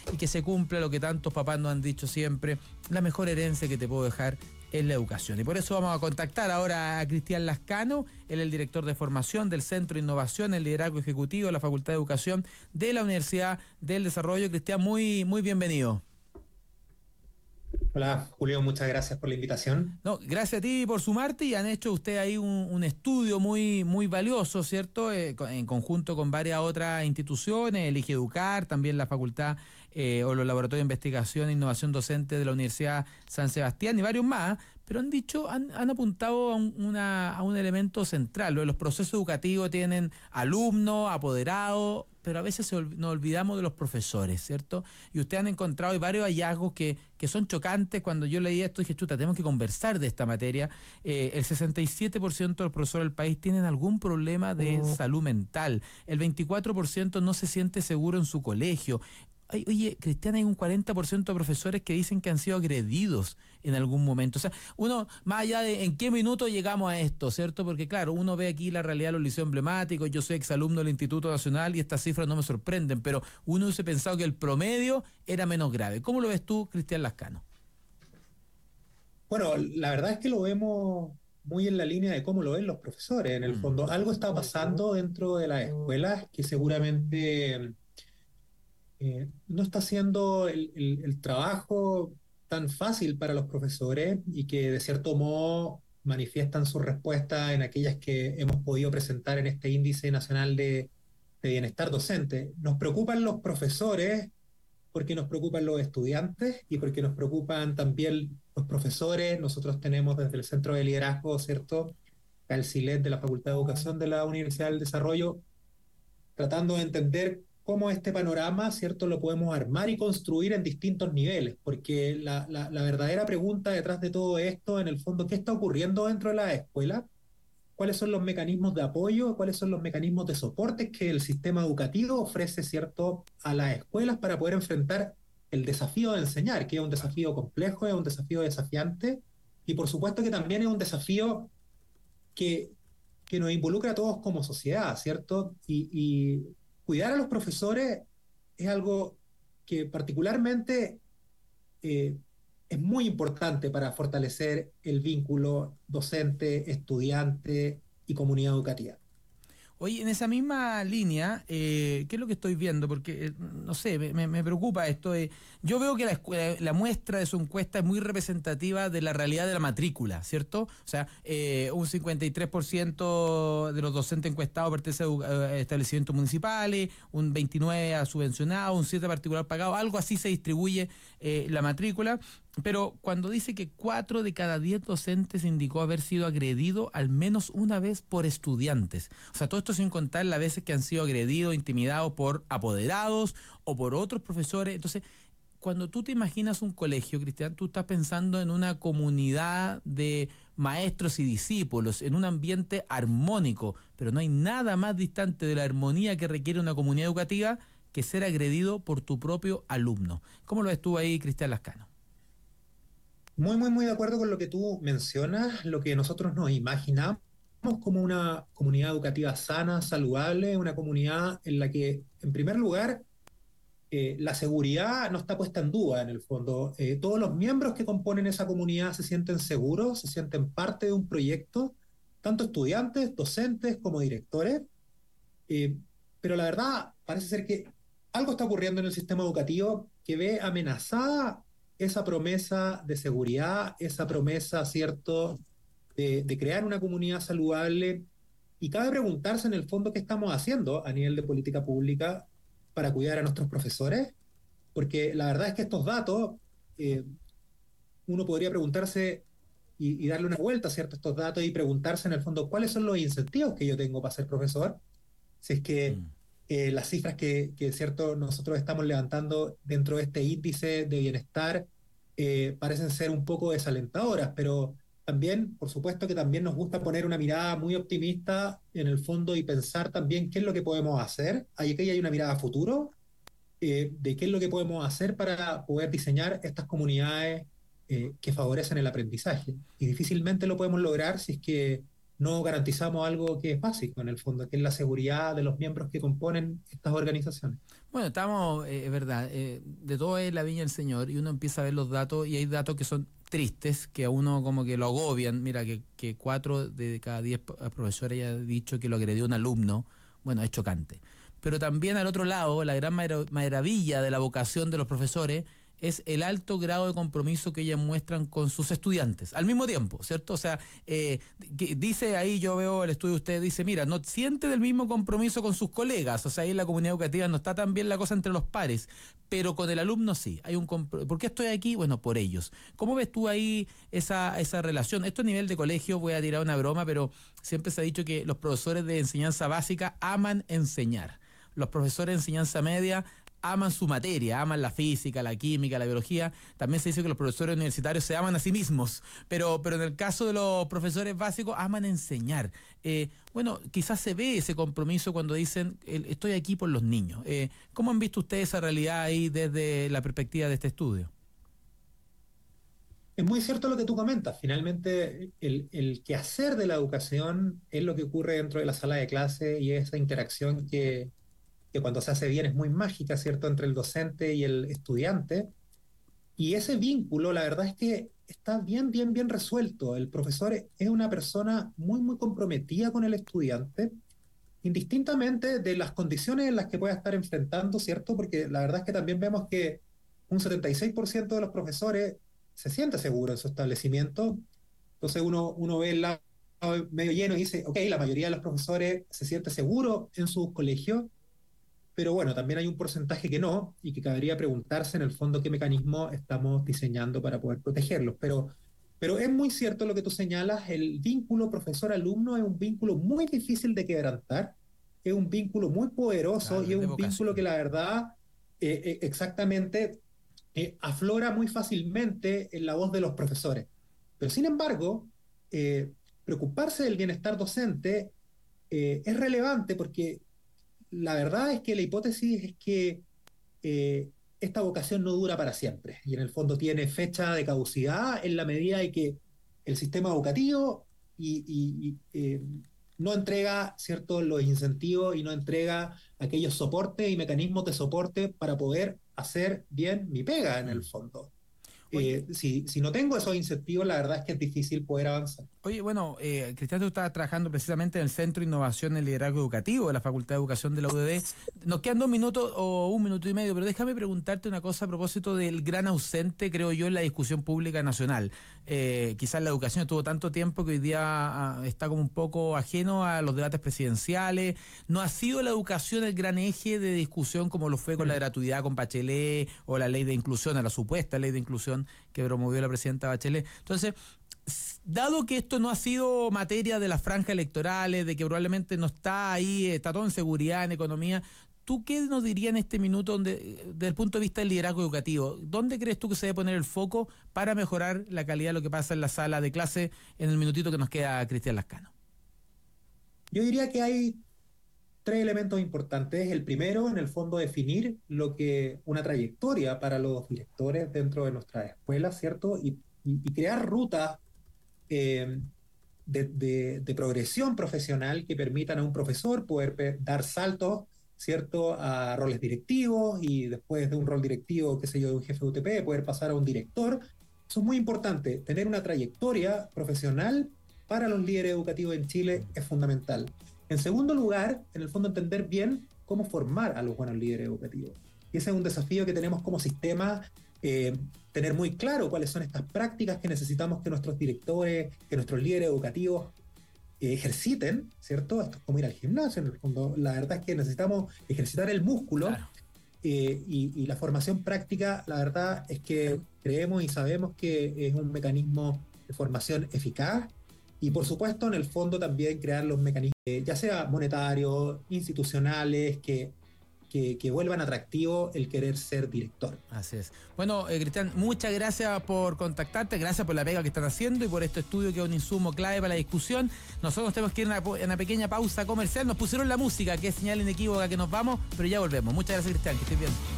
y que se cumpla lo que tantos papás nos han dicho siempre: la mejor herencia que te puedo dejar es la educación. Y por eso vamos a contactar ahora a Cristian Lascano. Él es el director de formación del Centro de Innovación en Liderazgo Ejecutivo de la Facultad de Educación de la Universidad del Desarrollo. Cristian, muy bienvenido. Hola Julio, muchas gracias por la invitación. No, gracias a ti por sumarte, y han hecho usted ahí un estudio muy valioso, ¿cierto? En conjunto con varias otras instituciones, Elige Educar, también la facultad o los laboratorios de investigación e innovación docente de la Universidad San Sebastián y varios más, pero han apuntado a un elemento central. Los procesos educativos tienen alumnos, apoderados, pero a veces nos olvidamos de los profesores, ¿cierto? Y ustedes han encontrado varios hallazgos que son chocantes. Cuando yo leí esto dije, chuta, tenemos que conversar de esta materia. El 67% de los profesores del país tienen algún problema de salud mental. El 24% no se siente seguro en su colegio. Oye, Cristian, hay un 40% de profesores que dicen que han sido agredidos en algún momento. O sea, uno, más allá de en qué minuto llegamos a esto, ¿cierto? Porque claro, uno ve aquí la realidad de los liceos emblemáticos. Yo soy exalumno del Instituto Nacional y estas cifras no me sorprenden, pero uno hubiese pensado que el promedio era menos grave. ¿Cómo lo ves tú, Cristian Lascano? Bueno, la verdad es que lo vemos muy en la línea de cómo lo ven los profesores. En el fondo, algo está pasando dentro de las escuelas que seguramente no está haciendo el trabajo tan fácil para los profesores y que de cierto modo manifiestan su respuesta en aquellas que hemos podido presentar en este índice nacional de bienestar docente. Nos preocupan los profesores porque nos preocupan los estudiantes y porque nos preocupan también los profesores. Nosotros tenemos desde el Centro de Liderazgo, ¿cierto?, el CILED de la Facultad de Educación de la Universidad del Desarrollo, tratando de entender cómo este panorama, ¿cierto?, lo podemos armar y construir en distintos niveles, porque la verdadera pregunta detrás de todo esto, en el fondo, ¿qué está ocurriendo dentro de la escuela? ¿Cuáles son los mecanismos de apoyo? ¿Cuáles son los mecanismos de soporte que el sistema educativo ofrece, ¿cierto?, a las escuelas para poder enfrentar el desafío de enseñar, que es un desafío complejo, es un desafío desafiante, y por supuesto que también es un desafío que, que nos involucra a todos como sociedad, ¿cierto? Y cuidar a los profesores es algo que particularmente eh, es muy importante para fortalecer el vínculo docente, estudiante y comunidad educativa. Oye, en esa misma línea, ¿qué es lo que estoy viendo? Porque, no sé, me preocupa esto. Yo veo que la muestra de su encuesta es muy representativa de la realidad de la matrícula, ¿cierto? O sea, un 53% de los docentes encuestados pertenece a establecimientos municipales, un 29% a subvencionados, un 7% a particular pagado, algo así se distribuye la matrícula. Pero cuando dice que 4 de cada 10 docentes indicó haber sido agredido al menos una vez por estudiantes. O sea, todo esto sin contar las veces que han sido agredidos, intimidados por apoderados o por otros profesores. Entonces, cuando tú te imaginas un colegio, Cristian, tú estás pensando en una comunidad de maestros y discípulos, en un ambiente armónico, pero no hay nada más distante de la armonía que requiere una comunidad educativa que ser agredido por tu propio alumno. ¿Cómo lo ves tú ahí, Cristian Lascano? Muy de acuerdo con lo que tú mencionas, lo que nosotros nos imaginamos como una comunidad educativa sana, saludable, una comunidad en la que, en primer lugar, la seguridad no está puesta en duda en el fondo. Todos los miembros que componen esa comunidad se sienten seguros, se sienten parte de un proyecto, tanto estudiantes, docentes como directores. Eh, pero la verdad parece ser que algo está ocurriendo en el sistema educativo que ve amenazada esa promesa de seguridad, esa promesa, ¿cierto?, de crear una comunidad saludable. Y cabe preguntarse en el fondo qué estamos haciendo a nivel de política pública para cuidar a nuestros profesores, porque la verdad es que estos datos, eh, uno podría preguntarse y darle una vuelta, ¿cierto?, a estos datos y preguntarse en el fondo cuáles son los incentivos que yo tengo para ser profesor, si es que las cifras cierto, nosotros estamos levantando dentro de este índice de bienestar parecen ser un poco desalentadoras, pero también, por supuesto que también nos gusta poner una mirada muy optimista en el fondo y pensar también qué es lo que podemos hacer. Aquí hay una mirada a futuro de qué es lo que podemos hacer para poder diseñar estas comunidades que favorecen el aprendizaje. Y difícilmente lo podemos lograr si es que no garantizamos algo que es básico en el fondo, que es la seguridad de los miembros que componen estas organizaciones. Bueno, estamos, es verdad, de todo es la viña del Señor y uno empieza a ver los datos y hay datos que son tristes, que a uno como que lo agobian. Mira, que 4 de cada 10 profesores ya han dicho que lo agredió un alumno. Bueno, es chocante. Pero también al otro lado, la gran maravilla de la vocación de los profesores es el alto grado de compromiso que ellos muestran con sus estudiantes, al mismo tiempo, ¿cierto? O sea, dice ahí, yo veo el estudio de usted, dice, mira, no siente del mismo compromiso con sus colegas, o sea, ahí en la comunidad educativa no está tan bien la cosa entre los pares, pero con el alumno sí, hay un ¿por qué estoy aquí? Bueno, por ellos. ¿Cómo ves tú ahí esa relación? Esto a nivel de colegio, voy a tirar una broma, pero siempre se ha dicho que los profesores de enseñanza básica aman enseñar. Los profesores de enseñanza media aman su materia, aman la física, la química, la biología. También se dice que los profesores universitarios se aman a sí mismos, pero en el caso de los profesores básicos aman enseñar. Bueno, quizás se ve ese compromiso cuando dicen estoy aquí por los niños. ¿Cómo han visto ustedes esa realidad ahí desde la perspectiva de este estudio? Es muy cierto lo que tú comentas. Finalmente, el quehacer de la educación es lo que ocurre dentro de la sala de clase y esa interacción que cuando se hace bien es muy mágica, ¿cierto?, entre el docente y el estudiante. Y ese vínculo, la verdad es que está bien, bien, bien resuelto. El profesor es una persona muy, muy comprometida con el estudiante, indistintamente de las condiciones en las que pueda estar enfrentando, ¿cierto? Porque la verdad es que también vemos que un 76% de los profesores se siente seguro en su establecimiento. Entonces uno ve el lado medio lleno y dice, ok, la mayoría de los profesores se siente seguro en sus colegios, pero bueno, también hay un porcentaje que no, y que cabría preguntarse en el fondo qué mecanismo estamos diseñando para poder protegerlos. Pero es muy cierto lo que tú señalas, el vínculo profesor-alumno es un vínculo muy difícil de quebrantar, es un vínculo muy poderoso Claro, y es es de un vínculo que vocación. la verdad exactamente aflora muy fácilmente en la voz de los profesores. Pero sin embargo, eh, preocuparse del bienestar docente es relevante porque la verdad es que la hipótesis es que esta vocación no dura para siempre y en el fondo tiene fecha de caducidad en la medida en que el sistema educativo no entrega, ¿cierto?, los incentivos y no entrega aquellos soportes y mecanismos de soporte para poder hacer bien mi pega en el Mm. fondo. Oye, Si no tengo esos incentivos, la verdad es que es difícil poder avanzar. Oye, bueno, Cristian, tú estás trabajando precisamente en el Centro de Innovación en Liderazgo Educativo de la Facultad de Educación de la UDD. Nos quedan 2 minutos o 1 minuto y medio, pero déjame preguntarte una cosa a propósito del gran ausente, creo yo, en la discusión pública nacional. Quizás la educación estuvo tanto tiempo que hoy día está como un poco ajeno a los debates presidenciales. No ha sido la educación el gran eje de discusión como lo fue con la gratuidad con Bachelet o la ley de inclusión, a la supuesta ley de inclusión que promovió la presidenta Bachelet. Entonces, dado que esto no ha sido materia de las franjas electorales, de que probablemente no está ahí, está todo en seguridad, en economía, ¿tú qué nos dirías en este minuto desde el punto de vista del liderazgo educativo? ¿Dónde crees tú que se debe poner el foco para mejorar la calidad de lo que pasa en la sala de clase en el minutito que nos queda, Cristian Lascano? Yo diría que hay tres elementos importantes. El primero, en el fondo, definir lo que una trayectoria para los directores dentro de nuestras escuelas, ¿cierto? Y crear rutas eh, de progresión profesional que permitan a un profesor poder dar saltos, ¿cierto?, a roles directivos y después de un rol directivo, qué sé yo, de un jefe de UTP, poder pasar a un director. Eso es muy importante. Tener una trayectoria profesional para los líderes educativos en Chile es fundamental. En segundo lugar, en el fondo, entender bien cómo formar a los buenos líderes educativos. Y ese es un desafío que tenemos como sistema, tener muy claro cuáles son estas prácticas que necesitamos que nuestros directores, que nuestros líderes educativos ejerciten, ¿cierto? Esto es como ir al gimnasio, en el fondo. La verdad es que necesitamos ejercitar el músculo Claro. y la formación práctica, la verdad es que creemos y sabemos que es un mecanismo de formación eficaz y por supuesto en el fondo también crear los mecanismos, ya sea monetarios, institucionales, que vuelvan atractivo el querer ser director. Así es. Bueno, Cristian, muchas gracias por contactarte, gracias por la pega que están haciendo y por este estudio que es un insumo clave para la discusión. Nosotros tenemos que ir a una pequeña pausa comercial. Nos pusieron la música, que es señal inequívoca que nos vamos, pero ya volvemos. Muchas gracias, Cristian, que estés bien.